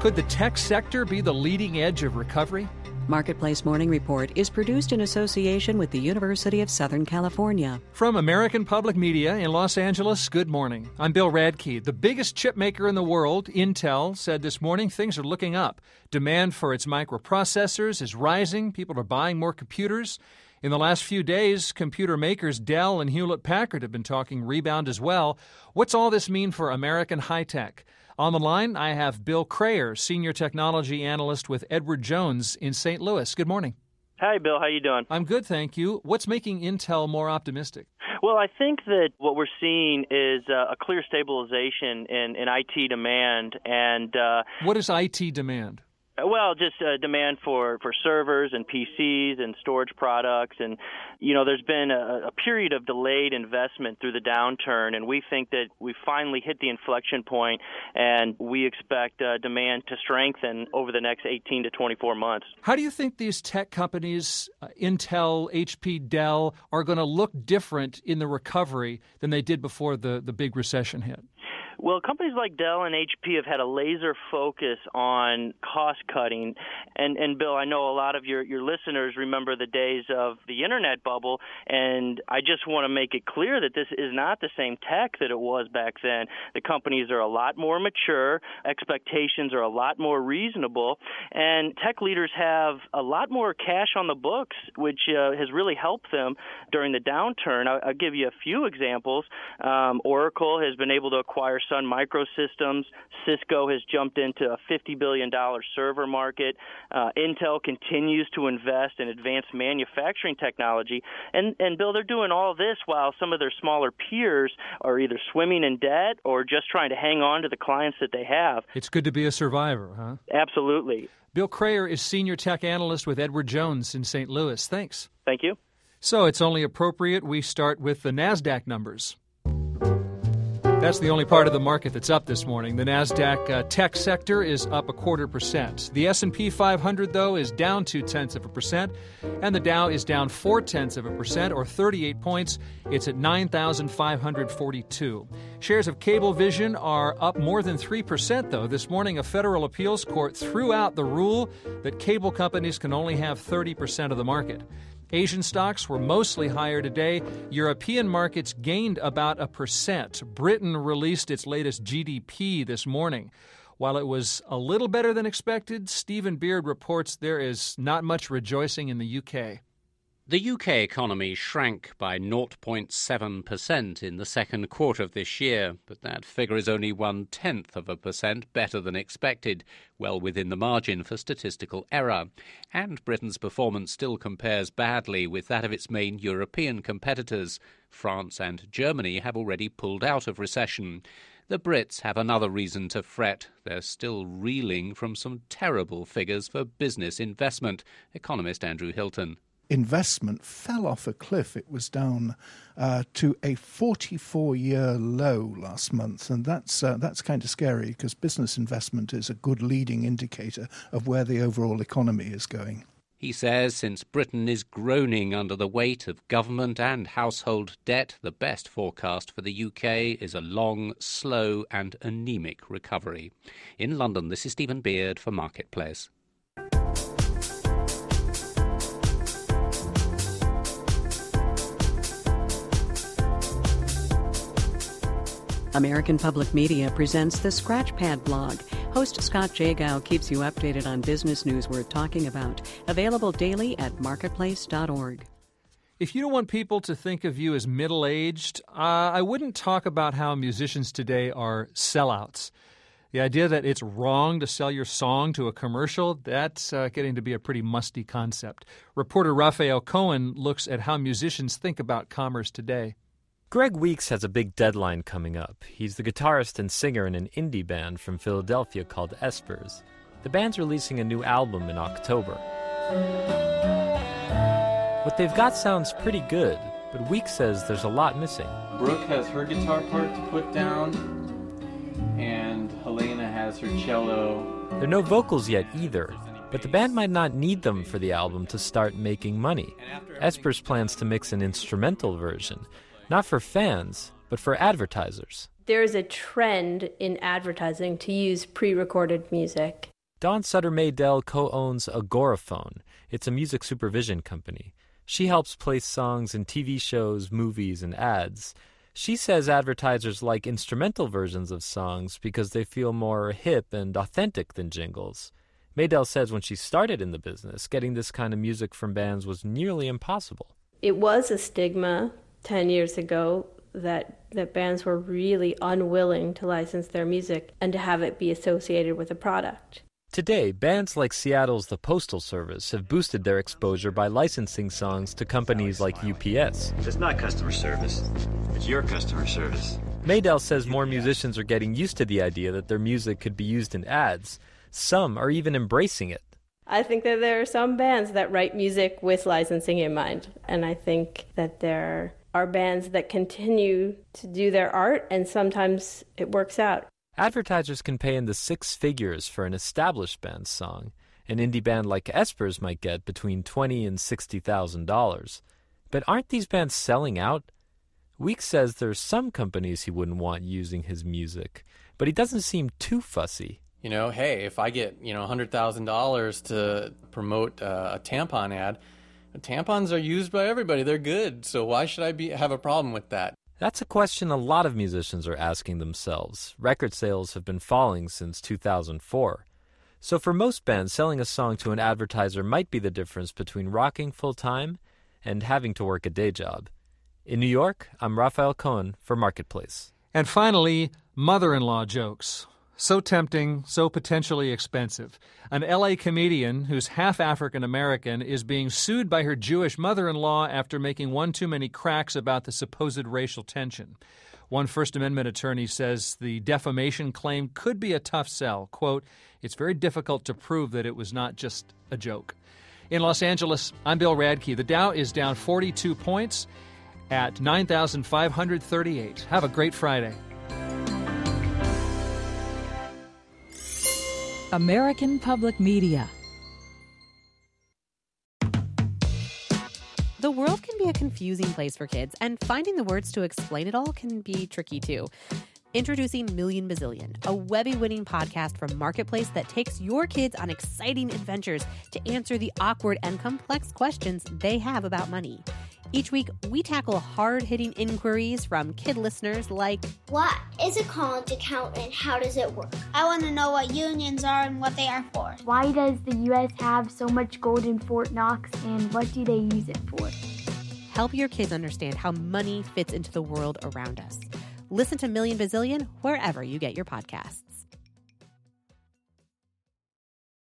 Could the tech sector be the leading edge of recovery? Marketplace Morning Report is produced in association with the University of Southern California. From American Public Media in Los Angeles, good morning. I'm Bill Radke. The biggest chip maker in the world, Intel, said this morning things are looking up. Demand for its microprocessors is rising. People are buying more computers. In the last few days, computer makers Dell and Hewlett-Packard have been talking rebound as well. What's all this mean for American high-tech? On the line, I have Bill Crayer, Senior Technology Analyst with Edward Jones in St. Louis. Good morning. Hi, Bill. How you doing? I'm good, thank you. What's making Intel more optimistic? Well, I think that what we're seeing is a clear stabilization in IT demand. And what is IT demand? Well, just demand for servers and PCs and storage products. And, you know, there's been a period of delayed investment through the downturn, and we think that we finally hit the inflection point, and we expect demand to strengthen over the next 18 to 24 months. How do you think these tech companies, Intel, HP, Dell, are going to look different in the recovery than they did before the big recession hit? Well, companies like Dell and HP have had a laser focus on cost cutting. And Bill, I know a lot of your listeners remember the days of the internet bubble, and I just want to make it clear that this is not the same tech that it was back then. The companies are a lot more mature, expectations are a lot more reasonable, and tech leaders have a lot more cash on the books, which has really helped them during the downturn. I'll give you a few examples. Oracle has been able to acquire Sun Microsystems. Cisco has jumped into a $50 billion server market. Intel continues to invest in advanced manufacturing technology. And Bill, they're doing all this while some of their smaller peers are either swimming in debt or just trying to hang on to the clients that they have. It's good to be a survivor, huh? Absolutely. Bill Crayer is Senior Tech Analyst with Edward Jones in St. Louis. Thanks. Thank you. So it's only appropriate we start with the NASDAQ numbers. That's the only part of the market that's up this morning. The NASDAQ tech sector is up 0.25%. The S&P 500, though, is down 0.2%, and the Dow is down 0.4%, or 38 points. It's at 9,542. Shares of Cablevision are up more than 3%, though. This morning, a federal appeals court threw out the rule that cable companies can only have 30% of the market. Asian stocks were mostly higher today. European markets gained about 1%. Britain released its latest GDP this morning. While it was a little better than expected, Stephen Beard reports there is not much rejoicing in the UK. The UK economy shrank by 0.7% in the second quarter of this year, but that figure is only 0.1% better than expected, well within the margin for statistical error. And Britain's performance still compares badly with that of its main European competitors. France and Germany have already pulled out of recession. The Brits have another reason to fret. They're still reeling from some terrible figures for business investment. Economist Andrew Hilton. Investment fell off a cliff. It was down to a 44-year low last month, and that's kind of scary because business investment is a good leading indicator of where the overall economy is going. He says since Britain is groaning under the weight of government and household debt, the best forecast for the UK is a long, slow and anemic recovery. In London, this is Stephen Beard for Marketplace. American Public Media presents the Scratchpad blog. Host Scott Jagow keeps you updated on business news we're talking about. Available daily at marketplace.org. If you don't want people to think of you as middle-aged, I wouldn't talk about how musicians today are sellouts. The idea that it's wrong to sell your song to a commercial, that's getting to be a pretty musty concept. Reporter Raphael Cohen looks at how musicians think about commerce today. Greg Weeks has a big deadline coming up. He's the guitarist and singer in an indie band from Philadelphia called Espers. The band's releasing a new album in October. What they've got sounds pretty good, but Weeks says there's a lot missing. Brooke has her guitar part to put down, and Helena has her cello. There are no vocals yet either, but the band might not need them for the album to start making money. Espers plans to mix an instrumental version, not for fans, but for advertisers. There's a trend in advertising to use pre-recorded music. Dawn Sutter-Maydell co-owns Agoraphone. It's a music supervision company. She helps place songs in TV shows, movies, and ads. She says advertisers like instrumental versions of songs because they feel more hip and authentic than jingles. Maydell says when she started in the business, getting this kind of music from bands was nearly impossible. It was a stigma 10 years ago that bands were really unwilling to license their music and to have it be associated with a product. Today, bands like Seattle's The Postal Service have boosted their exposure by licensing songs to companies like UPS. It's not customer service. It's your customer service. Maydell says more musicians are getting used to the idea that their music could be used in ads. Some are even embracing it. I think that there are some bands that write music with licensing in mind, and I think that there are bands that continue to do their art, and sometimes it works out. Advertisers can pay in the six figures for an established band's song. An indie band like Espers might get between $20,000 and $60,000. But aren't these bands selling out? Weeks says there's some companies he wouldn't want using his music, but he doesn't seem too fussy. You know, hey, if I get, $100,000 to promote a tampon ad, tampons are used by everybody. They're good. So why should I have a problem with that? That's a question a lot of musicians are asking themselves. Record sales have been falling since 2004. So for most bands, selling a song to an advertiser might be the difference between rocking full-time and having to work a day job. In New York, I'm Raphael Cohen for Marketplace. And finally, mother-in-law jokes. So tempting, so potentially expensive. An L.A. comedian who's half African-American is being sued by her Jewish mother-in-law after making one too many cracks about the supposed racial tension. One First Amendment attorney says the defamation claim could be a tough sell. Quote, "It's very difficult to prove that it was not just a joke." In Los Angeles, I'm Bill Radke. The Dow is down 42 points at 9,538. Have a great Friday. American Public Media. The world can be a confusing place for kids, and finding the words to explain it all can be tricky too. Introducing Million Bazillion, a Webby-winning podcast from Marketplace that takes your kids on exciting adventures to answer the awkward and complex questions they have about money. Each week, we tackle hard-hitting inquiries from kid listeners like, what is a college account and how does it work? I want to know what unions are and what they are for. Why does the U.S. have so much gold in Fort Knox and what do they use it for? Help your kids understand how money fits into the world around us. Listen to Million Bazillion wherever you get your podcasts.